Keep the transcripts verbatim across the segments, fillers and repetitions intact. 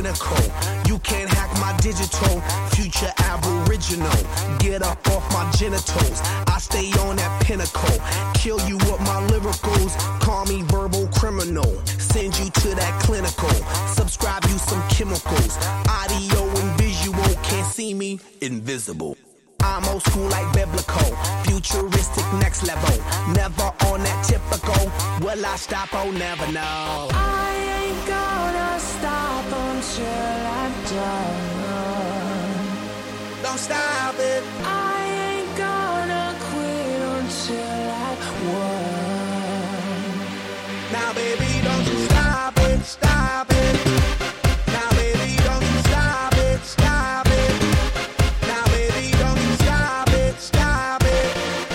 pinnacle. You can't hack my digital, future aboriginal. Get up off my genitals, I stay on that pinnacle. Kill you with my lyricals, call me verbal criminal. Send you to that clinical, subscribe you some chemicals. Audio and visual, can't see me, invisible. I'm old school like biblical, futuristic next level. Never on that typical, will I stop? Oh, never know. I ain't gonna stop until I'm done. Don't stop it. I ain't gonna quit until I won. Now baby, don't you stop it, stop it. Now baby, don't you stop it, stop it. Now baby, don't you stop it, stop it.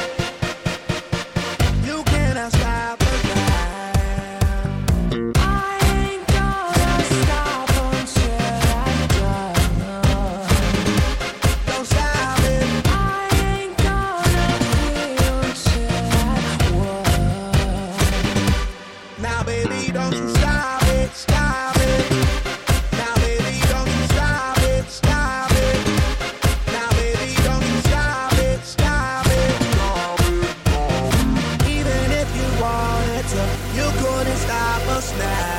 You cannot stop us now. I ain't gonna stop until I'm done. Don't stop it. I ain't gonna quit until I won. Now baby, don't you stop it, stop it. Now baby, don't you stop it, stop it. Now baby, don't you stop it, stop it. Even if you wanted to, you couldn't stop us now.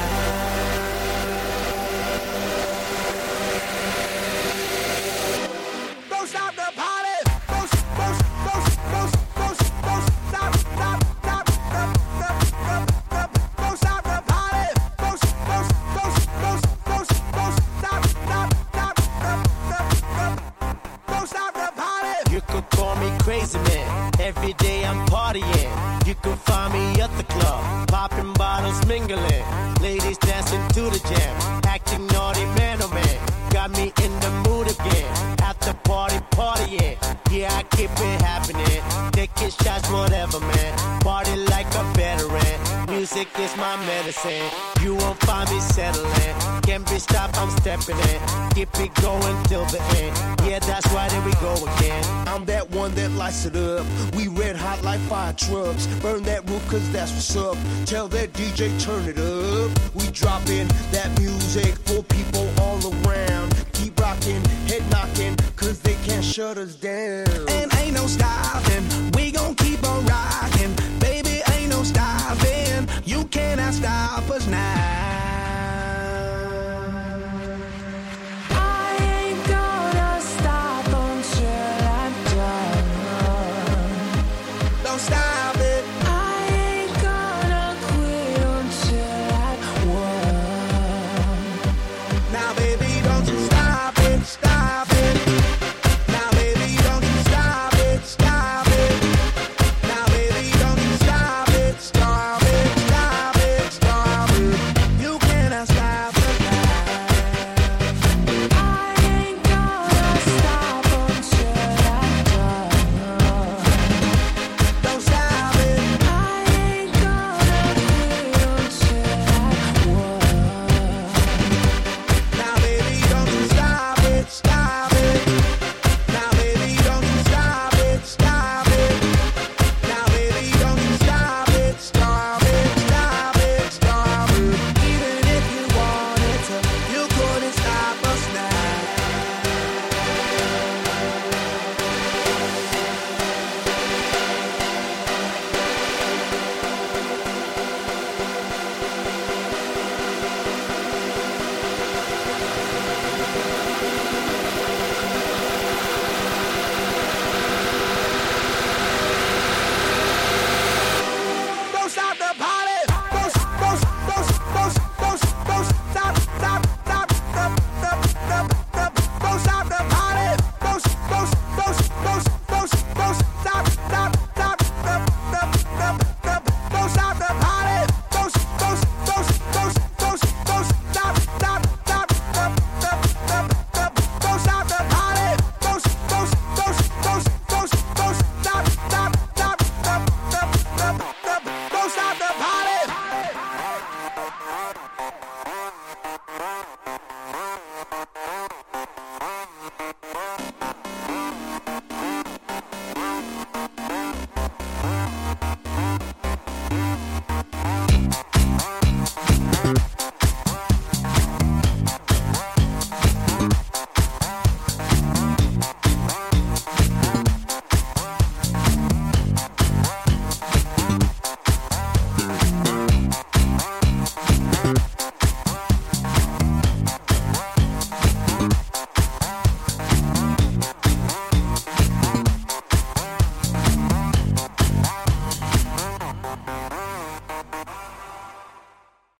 Don't stop the party. Don't, don't, don't, don't, don't, don't stop, stop, stop, stop, stop, stop, stop. Don't stop the party. Don't, don't, don't, don't, don't, don't stop, stop, stop, stop, stop, stop. Don't stop the party. You could call me crazy man. Every day I'm partying. You can find me at the club, popping bottles, mingling. Ladies dancing to the jam, acting naughty, man oh man. Got me in the mood again. At the party, partying. Yeah, I keep it happening. Taking shots, whatever, man. Party like a veteran. Music is my medicine. You won't find me settling. Can't be stopped, I'm stepping in. Keep it going till the end. Yeah, that's right, here we go again. I'm that one that lights it up. We red hot like fire trucks. Burn that roof cause that's what's up. Tell that D J turn it up. We drop in that music for people all around. Keep rocking, head knocking, cause they can't shut us down. And ain't no stopping, we gon' keep on rocking. Baby, ain't no stopping, you cannot stop us now.